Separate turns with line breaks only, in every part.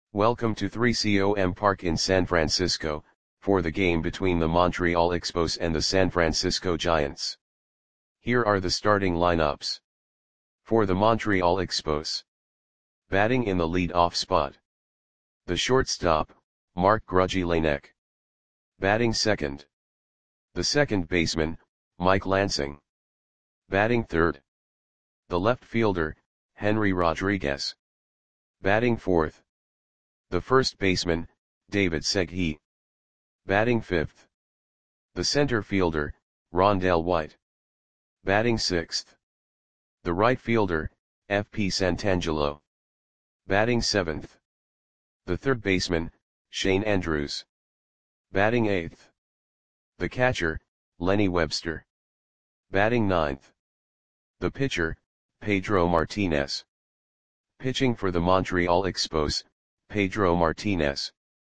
Welcome to 3COM Park in San Francisco, for the game between the Montreal Expos and the San Francisco Giants. Here are the starting lineups. For the Montreal Expos. Batting in the lead-off spot. The shortstop, Marc Grudzielanek. Batting second. The second baseman, Mike Lansing. Batting third. The left fielder, Henry Rodriguez. Batting fourth. The first baseman, David Segui. Batting fifth. The center fielder, Rondell White. Batting sixth. The right fielder, F.P. Santangelo. Batting seventh. The third baseman, Shane Andrews. Batting eighth. The catcher, Lenny Webster. Batting ninth. The pitcher, Pedro Martinez. Pitching for the Montreal Expos, Pedro Martinez.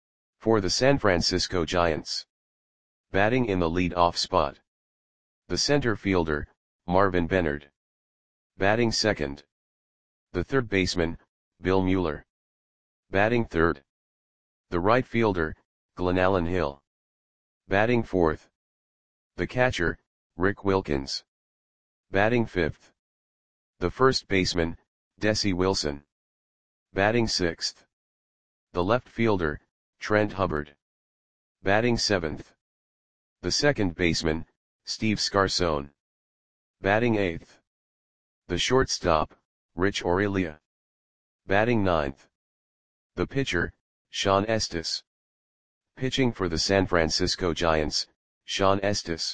For the San Francisco Giants. Batting in the lead-off spot. The center fielder, Marvin Benard. Batting second. The third baseman, Bill Mueller. Batting third. The right fielder, Glenallen Hill. Batting fourth. The catcher, Rick Wilkins. Batting fifth. The first baseman, Desi Wilson. Batting sixth. The left fielder, Trent Hubbard. Batting seventh. The second baseman, Steve Scarcone. Batting eighth. The shortstop, Rich Aurelia. Batting ninth. The pitcher, Sean Estes. Pitching for the San Francisco Giants, Sean Estes.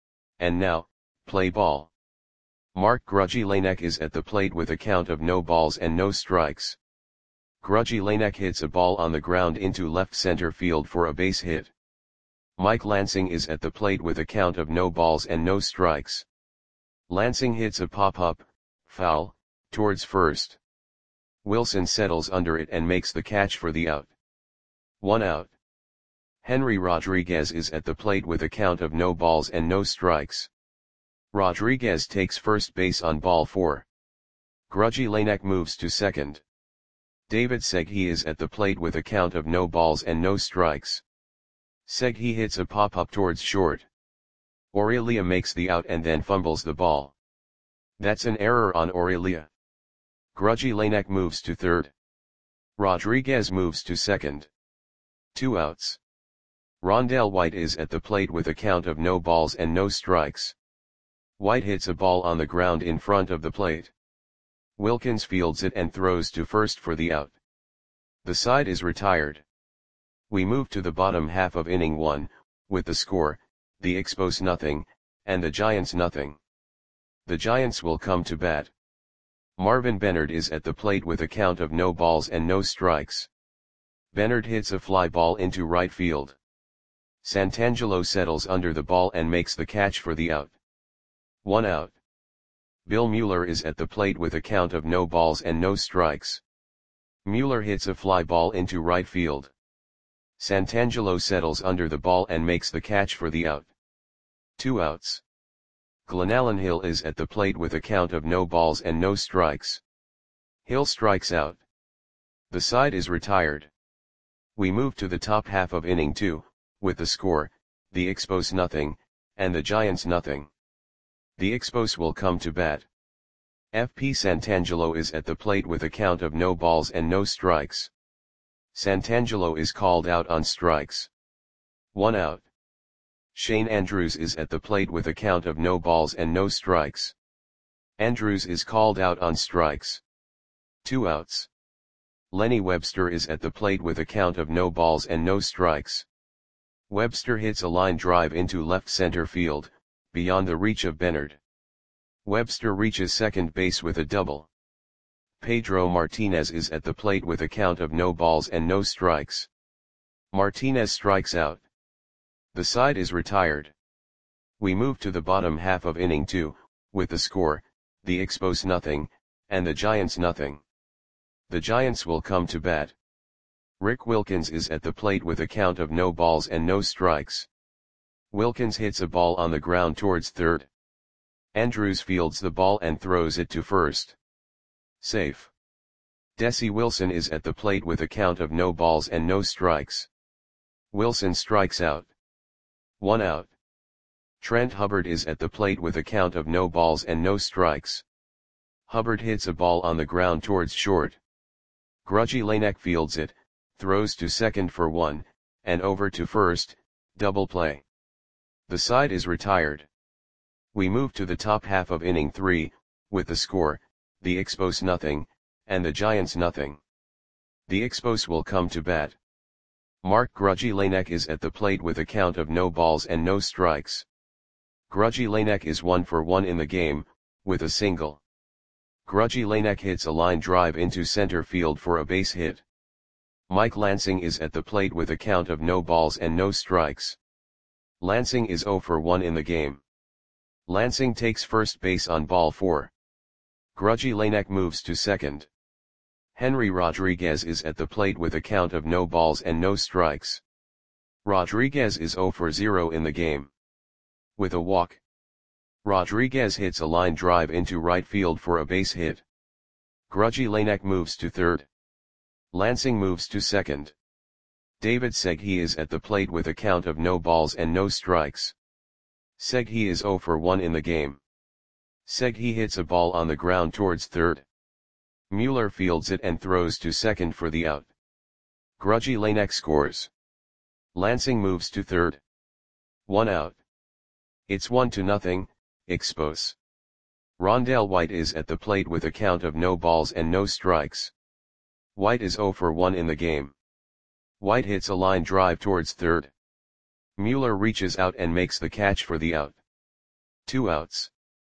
And now, play ball. Marc Grudzielanek is at the plate with a count of no balls and no strikes. Grudzielanek hits a ball on the ground into left center field for a base hit. Mike Lansing is at the plate with a count of no balls and no strikes. Lansing hits a pop-up, foul, towards first. Wilson settles under it and makes the catch for the out. 1 out. Henry Rodriguez is at the plate with a count of no balls and no strikes. Rodriguez takes first base on ball 4. Grudzielanek moves to second. David Segui is at the plate with a count of no balls and no strikes. Segui hits a pop-up towards short. Aurelia makes the out and then fumbles the ball. That's an error on Aurelia. Grudzielanek moves to third. Rodriguez moves to second. 2 outs. Rondell White is at the plate with a count of no balls and no strikes. White hits a ball on the ground in front of the plate. Wilkins fields it and throws to first for the out. The side is retired. We move to the bottom half of inning 1, with the score, the Expos nothing, and the Giants nothing. The Giants will come to bat. Marvin Benard is at the plate with a count of no balls and no strikes. Benard hits a fly ball into right field. Santangelo settles under the ball and makes the catch for the out. 1 out. Bill Mueller is at the plate with a count of no balls and no strikes. Mueller hits a fly ball into right field. Santangelo settles under the ball and makes the catch for the out. 2 outs. Glenallen Hill is at the plate with a count of no balls and no strikes. Hill strikes out. The side is retired. We move to the top half of inning 2, with the score, the Expos nothing, and the Giants nothing. The Expos will come to bat. F.P. Santangelo is at the plate with a count of no balls and no strikes. Santangelo is called out on strikes. 1 out. Shane Andrews is at the plate with a count of no balls and no strikes. Andrews is called out on strikes. 2 outs. Lenny Webster is at the plate with a count of no balls and no strikes. Webster hits a line drive into left center field, beyond the reach of Benard. Webster reaches second base with a double. Pedro Martinez is at the plate with a count of no balls and no strikes. Martinez strikes out. The side is retired. We move to the bottom half of inning 2, with the score, the Expos nothing, and the Giants nothing. The Giants will come to bat. Rick Wilkins is at the plate with a count of no balls and no strikes. Wilkins hits a ball on the ground towards third. Andrews fields the ball and throws it to first. Safe. Desi Wilson is at the plate with a count of no balls and no strikes. Wilson strikes out. 1 out. Trent Hubbard is at the plate with a count of no balls and no strikes. Hubbard hits a ball on the ground towards short. Grudgy Lanek fields it, throws to second for 1, and over to first, double play. The side is retired. We move to the top half of inning 3, with the score, the Expos nothing, and the Giants nothing. The Expos will come to bat. Mark Grudgy Lanek is at the plate with a count of no balls and no strikes. Grudgy Lanek is 1 for 1 in the game, with a single. Grudgy Lanek hits a line drive into center field for a base hit. Mike Lansing is at the plate with a count of no balls and no strikes. Lansing is 0 for 1 in the game. Lansing takes first base on ball 4. Grudgy Lanek moves to second. Henry Rodriguez is at the plate with a count of no balls and no strikes. Rodriguez is 0 for 0 in the game. With a walk, Rodriguez hits a line drive into right field for a base hit. Grudgy Lanek moves to third. Lansing moves to second. David Seghi is at the plate with a count of no balls and no strikes. Seghi is 0 for 1 in the game. Seghi hits a ball on the ground towards third. Mueller fields it and throws to second for the out. Grudgy Lanek scores. Lansing moves to third. 1 out. It's 1-0, Expos. Rondell White is at the plate with a count of no balls and no strikes. White is 0 for 1 in the game. White hits a line drive towards third. Mueller reaches out and makes the catch for the out. 2 outs.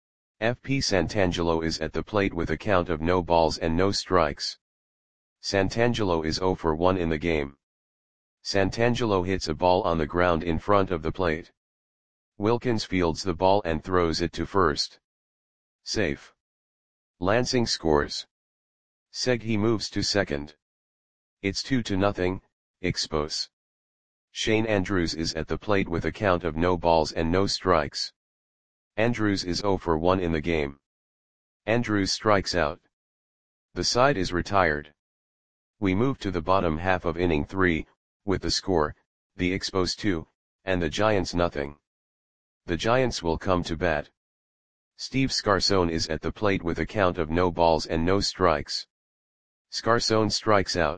FP Santangelo is at the plate with a count of no balls and no strikes. Santangelo is 0 for 1 in the game. Santangelo hits a ball on the ground in front of the plate. Wilkins fields the ball and throws it to first. Safe. Lansing scores. Seghi moves to second. It's 2-0, Expos. Shane Andrews is at the plate with a count of no balls and no strikes. Andrews is 0 for 1 in the game. Andrews strikes out. The side is retired. We move to the bottom half of inning 3, with the score, the Expos 2, and the Giants nothing. The Giants will come to bat. Steve Scarcone is at the plate with a count of no balls and no strikes. Scarcone strikes out.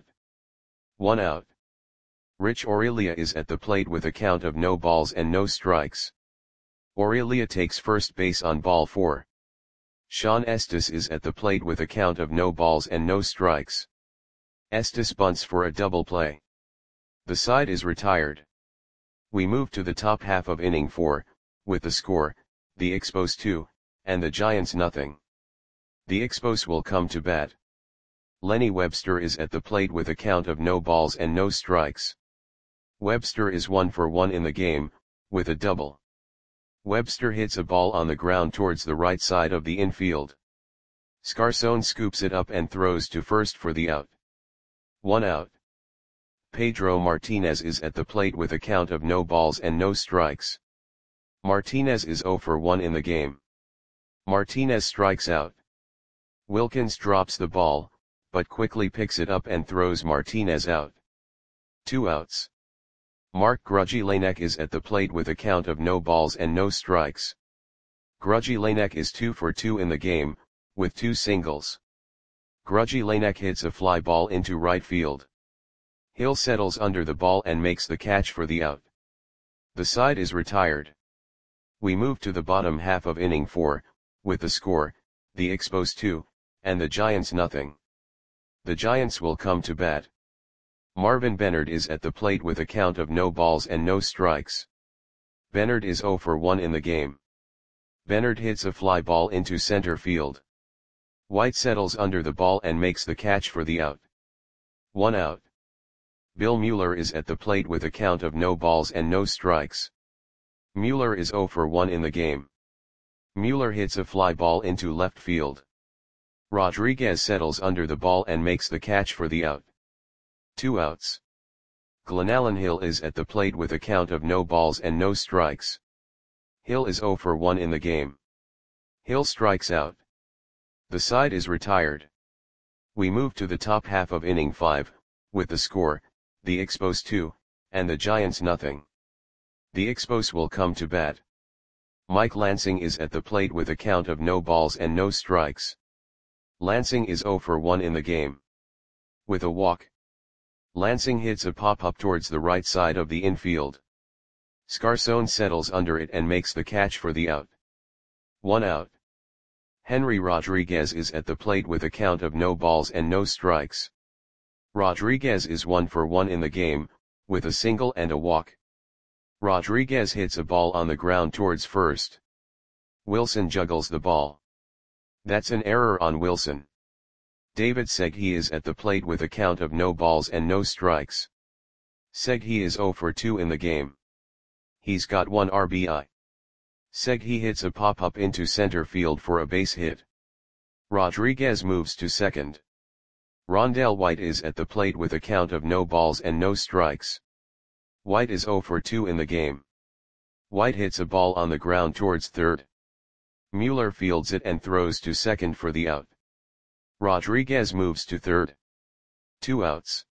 1 out. Rich Aurelia is at the plate with a count of no balls and no strikes. Aurelia takes first base on ball 4. Sean Estes is at the plate with a count of no balls and no strikes. Estes bunts for a double play. The side is retired. We move to the top half of inning 4, with the score, the Expos 2, and the Giants nothing. The Expos will come to bat. Lenny Webster is at the plate with a count of no balls and no strikes. Webster is 1 for 1 in the game, with a double. Webster hits a ball on the ground towards the right side of the infield. Scarcone scoops it up and throws to first for the out. 1 out. Pedro Martinez is at the plate with a count of no balls and no strikes. Martinez is 0 for 1 in the game. Martinez strikes out. Wilkins drops the ball, but quickly picks it up and throws Martinez out. 2 outs. Mark Grudgy Lanek is at the plate with a count of no balls and no strikes. Grudgy Lanek is 2 for 2 in the game, with 2 singles. Grudgy Lanek hits a fly ball into right field. Hill settles under the ball and makes the catch for the out. The side is retired. We move to the bottom half of inning 4, with the score, the Expos 2, and the Giants nothing. The Giants will come to bat. Marvin Bennard is at the plate with a count of no balls and no strikes. Bennard is 0 for 1 in the game. Bennard hits a fly ball into center field. White settles under the ball and makes the catch for the out. 1 out. Bill Mueller is at the plate with a count of no balls and no strikes. Mueller is 0 for 1 in the game. Mueller hits a fly ball into left field. Rodriguez settles under the ball and makes the catch for the out. 2 outs. Glenallen Hill is at the plate with a count of no balls and no strikes. Hill is 0 for 1 in the game. Hill strikes out. The side is retired. We move to the top half of inning 5, with the score, the Expos 2, and the Giants nothing. The Expos will come to bat. Mike Lansing is at the plate with a count of no balls and no strikes. Lansing is 0 for 1 in the game. With a walk, Lansing hits a pop-up towards the right side of the infield. Scarson settles under it and makes the catch for the out. 1 out. Henry Rodriguez is at the plate with a count of no balls and no strikes. Rodriguez is 1 for 1 in the game, with a single and a walk. Rodriguez hits a ball on the ground towards first. Wilson juggles the ball. That's an error on Wilson. David Segui is at the plate with a count of no balls and no strikes. Segui is 0 for 2 in the game. He's got 1 RBI. Segui hits a pop-up into center field for a base hit. Rodriguez moves to second. Rondell White is at the plate with a count of no balls and no strikes. White is 0 for 2 in the game. White hits a ball on the ground towards third. Mueller fields it and throws to second for the out. Rodriguez moves to third. 2 outs.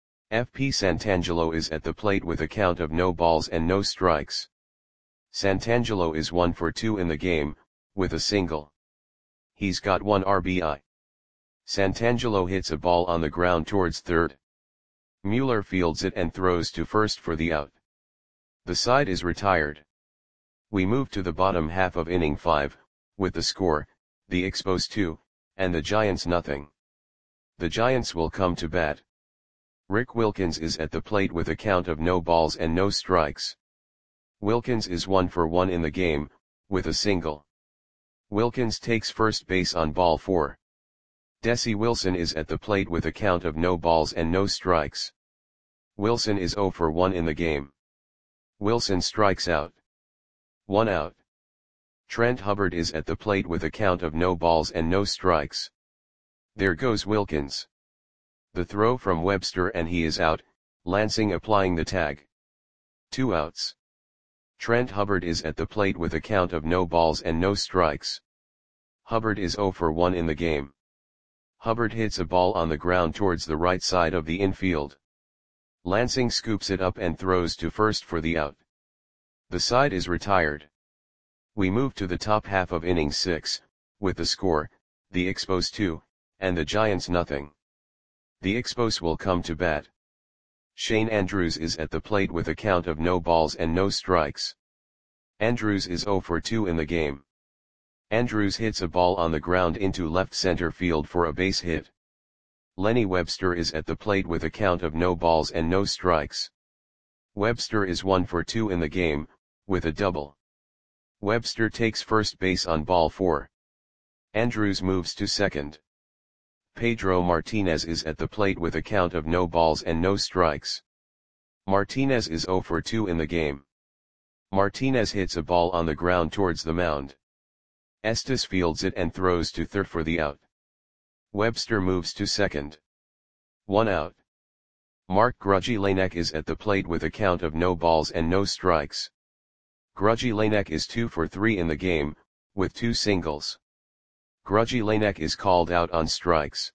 FP Santangelo is at the plate with a count of no balls and no strikes. Santangelo is 1 for 2 in the game, with a single. He's got 1 RBI. Santangelo hits a ball on the ground towards third. Mueller fields it and throws to first for the out. The side is retired. We move to the bottom half of inning 5, with the score, the Expos 2, and the Giants nothing. The Giants will come to bat. Rick Wilkins is at the plate with a count of no balls and no strikes. Wilkins is 1 for 1 in the game, with a single. Wilkins takes first base on ball 4. Desi Wilson is at the plate with a count of no balls and no strikes. Wilson is 0 for 1 in the game. Wilson strikes out. 1 out. Trent Hubbard is at the plate with a count of no balls and no strikes. There goes Wilkins. The throw from Webster and he is out, Lansing applying the tag. 2 outs. Trent Hubbard is at the plate with a count of no balls and no strikes. Hubbard is 0 for 1 in the game. Hubbard hits a ball on the ground towards the right side of the infield. Lansing scoops it up and throws to first for the out. The side is retired. We move to the top half of inning 6, with the score, the Expos 2, and the Giants nothing. The Expos will come to bat. Shane Andrews is at the plate with a count of no balls and no strikes. Andrews is 0 for 2 in the game. Andrews hits a ball on the ground into left center field for a base hit. Lenny Webster is at the plate with a count of no balls and no strikes. Webster is 1 for 2 in the game, with a double. Webster takes first base on ball 4. Andrews moves to second. Pedro Martinez is at the plate with a count of no balls and no strikes. Martinez is 0 for 2 in the game. Martinez hits a ball on the ground towards the mound. Estes fields it and throws to third for the out. Webster moves to second. 1 out. Mark Grudzielanek is at the plate with a count of no balls and no strikes. Grudzielanek is 2 for 3 in the game, with 2 singles. Grudzielanek is called out on strikes.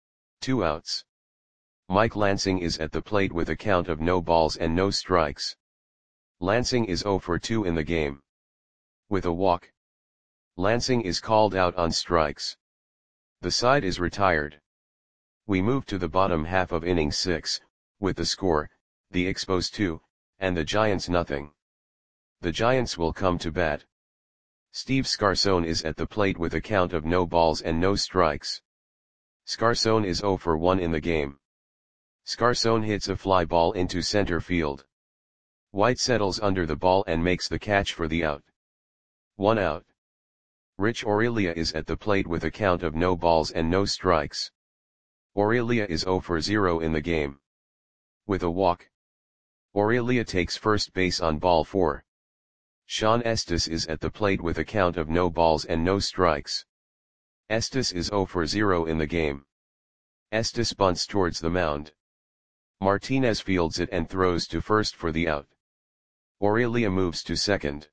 2 outs. Mike Lansing is at the plate with a count of no balls and no strikes. Lansing is 0 for 2 in the game. With a walk, Lansing is called out on strikes. The side is retired. We move to the bottom half of inning 6, with the score, the Expos 2, and the Giants nothing. The Giants will come to bat. Steve Scarson is at the plate with a count of no balls and no strikes. Scarson is 0 for 1 in the game. Scarson hits a fly ball into center field. White settles under the ball and makes the catch for the out. 1 out. Rich Aurelia is at the plate with a count of no balls and no strikes. Aurelia is 0 for 0 in the game. With a walk, Aurelia takes first base on ball 4. Sean Estes is at the plate with a count of no balls and no strikes. Estes is 0 for 0 in the game. Estes bunts towards the mound. Martinez fields it and throws to first for the out. Aurelia moves to second.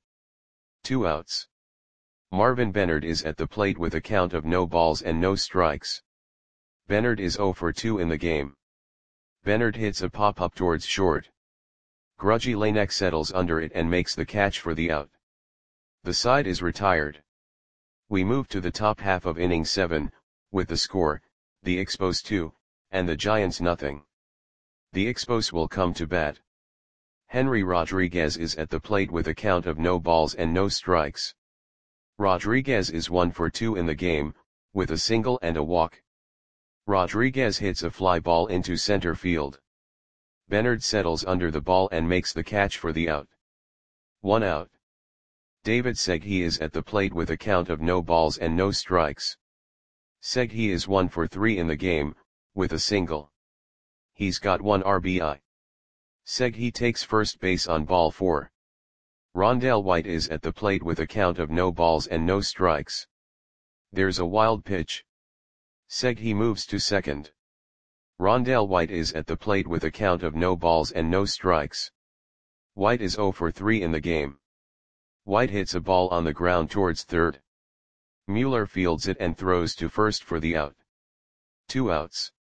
2 outs. Marvin Bennard is at the plate with a count of no balls and no strikes. Bernard is 0 for 2 in the game. Bernard hits a pop-up towards short. Grudgy Lanek settles under it and makes the catch for the out. The side is retired. We move to the top half of inning 7, with the score, the Expos 2, and the Giants nothing. The Expos will come to bat. Henry Rodriguez is at the plate with a count of no balls and no strikes. Rodriguez is 1 for 2 in the game, with a single and a walk. Rodriguez hits a fly ball into center field. Bernard settles under the ball and makes the catch for the out. 1 out. David Segui is at the plate with a count of no balls and no strikes. Segui is 1 for 3 in the game, with a single. He's got 1 RBI. Segui takes first base on ball 4. Rondell White is at the plate with a count of no balls and no strikes. There's a wild pitch. Segui moves to second. Rondell White is at the plate with a count of no balls and no strikes. White is 0 for 3 in the game. White hits a ball on the ground towards third. Mueller fields it and throws to first for the out. 2 outs.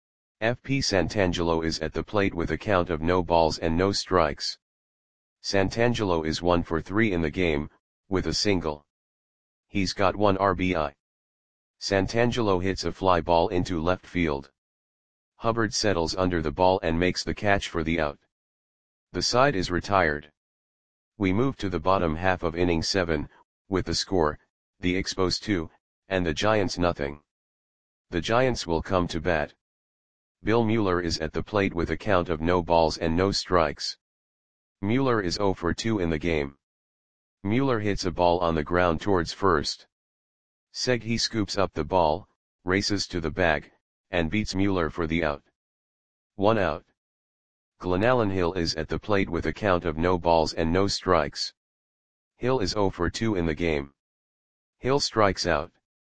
FP Santangelo is at the plate with a count of no balls and no strikes. Santangelo is 1 for 3 in the game, with a single. He's got 1 RBI. Santangelo hits a fly ball into left field. Hubbard settles under the ball and makes the catch for the out. The side is retired. We move to the bottom half of inning 7, with the score, the Expos 2, and the Giants nothing. The Giants will come to bat. Bill Mueller is at the plate with a count of no balls and no strikes. Mueller is 0 for 2 in the game. Mueller hits a ball on the ground towards first. Segui scoops up the ball, races to the bag, and beats Mueller for the out. 1 out. Glenallen Hill is at the plate with a count of no balls and no strikes. Hill is 0 for 2 in the game. Hill strikes out.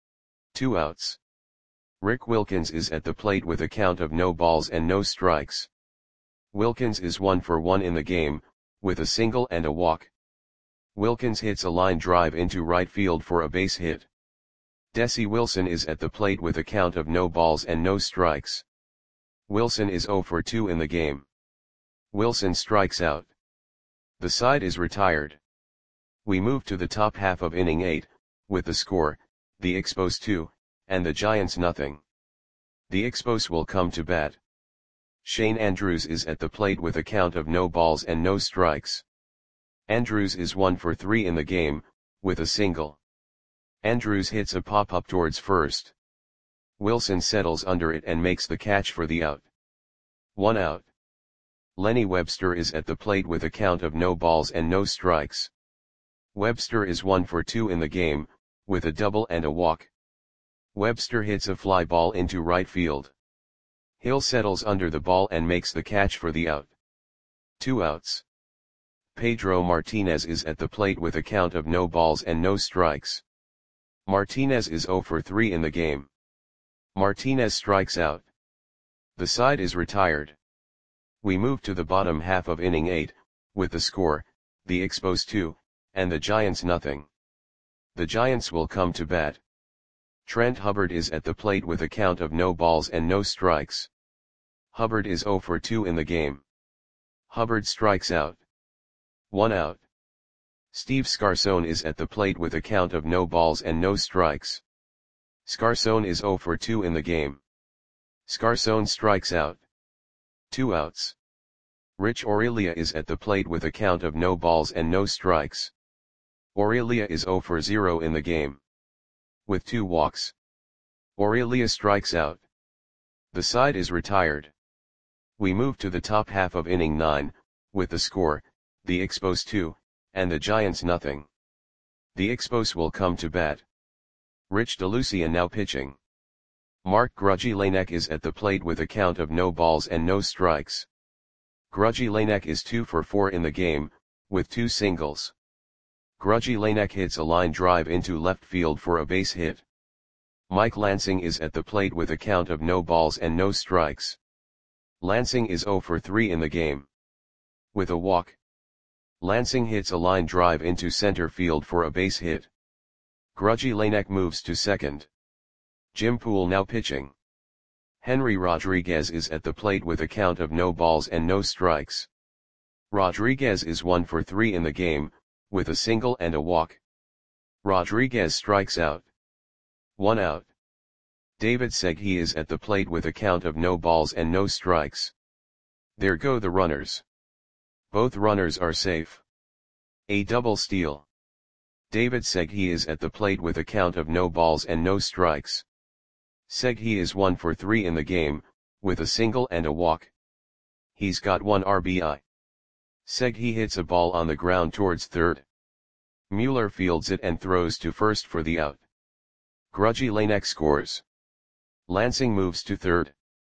2 outs. Rick Wilkins is at the plate with a count of no balls and no strikes. Wilkins is 1 for 1 in the game, with a single and a walk. Wilkins hits a line drive into right field for a base hit. Desi Wilson is at the plate with a count of no balls and no strikes. Wilson is 0 for 2 in the game. Wilson strikes out. The side is retired. We move to the top half of inning 8, with the score, the Expos 2, and the Giants nothing. The Expos will come to bat. Shane Andrews is at the plate with a count of no balls and no strikes. Andrews is 1 for 3 in the game, with a single. Andrews hits a pop-up towards first. Wilson settles under it and makes the catch for the out. 1 out. Lenny Webster is at the plate with a count of no balls and no strikes. Webster is 1 for 2 in the game, with a double and a walk. Webster hits a fly ball into right field. Hill settles under the ball and makes the catch for the out. 2 outs. Pedro Martinez is at the plate with a count of no balls and no strikes. Martinez is 0 for 3 in the game. Martinez strikes out. The side is retired. We move to the bottom half of inning 8, with the score, the Expos 2, and the Giants nothing. The Giants will come to bat. Trent Hubbard is at the plate with a count of no balls and no strikes. Hubbard is 0 for 2 in the game. Hubbard strikes out. 1 out. Steve Scarson is at the plate with a count of no balls and no strikes. Scarson is 0 for 2 in the game. Scarson strikes out. 2 outs. Rich Aurelia is at the plate with a count of no balls and no strikes. Aurelia is 0 for 0 in the game. With 2 walks. Aurelia strikes out. The side is retired. We move to the top half of inning 9, with the score, the Expos 2, and the Giants nothing. The Expos will come to bat. Rich DeLucia now pitching. Mark Grudgy Lanek is at the plate with a count of no balls and no strikes. Grudgy Lanek is 2 for 4 in the game, with 2 singles. Grudgy Lanek hits a line drive into left field for a base hit. Mike Lansing is at the plate with a count of no balls and no strikes. Lansing is 0 for 3 in the game. With a walk. Lansing hits a line drive into center field for a base hit. Grudgy Lanek moves to second. Jim Poole now pitching. Henry Rodriguez is at the plate with a count of no balls and no strikes. Rodriguez is 1 for 3 in the game, with a single and a walk. Rodriguez strikes out. 1 out. David Segui is at the plate with a count of no balls and no strikes. There go the runners. Both runners are safe. A double steal. David Segui is at the plate with a count of no balls and no strikes. Segui is 1 for 3 in the game, with a single and a walk. He's got 1 RBI. Segui hits a ball on the ground towards third. Mueller fields it and throws to first for the out. Grudgy Lanek scores. Lansing moves to third.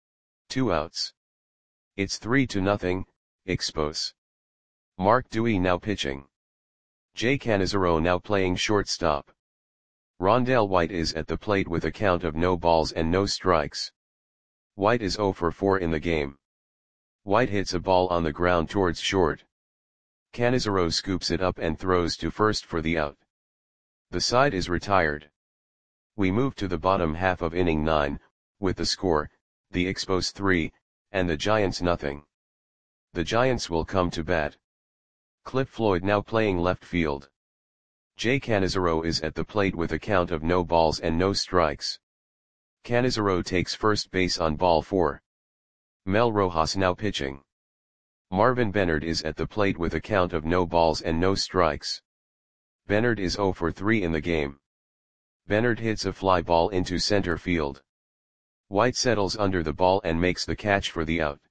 2 outs. It's 3-0, Expos. Mark Dewey now pitching. Jay Canizaro now playing shortstop. Rondell White is at the plate with a count of no balls and no strikes. White is 0 for 4 in the game. White hits a ball on the ground towards short. Canizaro scoops it up and throws to first for the out. The side is retired. We move to the bottom half of inning 9, with the score, the Expos 3, and the Giants nothing. The Giants will come to bat. Cliff Floyd now playing left field. Jay Canizaro is at the plate with a count of no balls and no strikes. Canizaro takes first base on ball 4. Mel Rojas now pitching. Marvin Bennard is at the plate with a count of no balls and no strikes. Bennard is 0 for 3 in the game. Bennard hits a fly ball into center field. White settles under the ball and makes the catch for the out.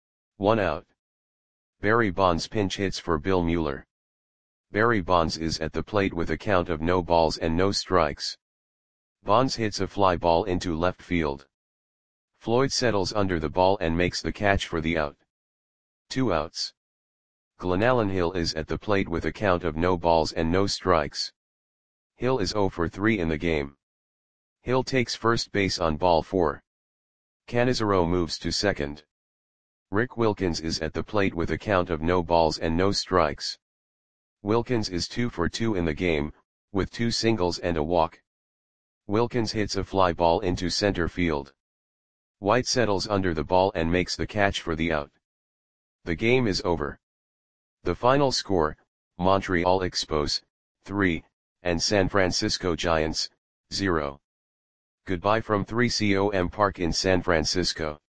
1 out. Barry Bonds pinch hits for Bill Mueller. Barry Bonds is at the plate with a count of no balls and no strikes. Bonds hits a fly ball into left field. Floyd settles under the ball and makes the catch for the out. 2 outs. Glenallen Hill is at the plate with a count of no balls and no strikes. Hill is 0 for 3 in the game. Hill takes first base on ball 4. Canizaro moves to second. Rick Wilkins is at the plate with a count of no balls and no strikes. Wilkins is 2 for 2 in the game, with 2 singles and a walk. Wilkins hits a fly ball into center field. White settles under the ball and makes the catch for the out. The game is over. The final score, Montreal Expos, 3, and San Francisco Giants, 0. Goodbye from 3COM Park in San Francisco.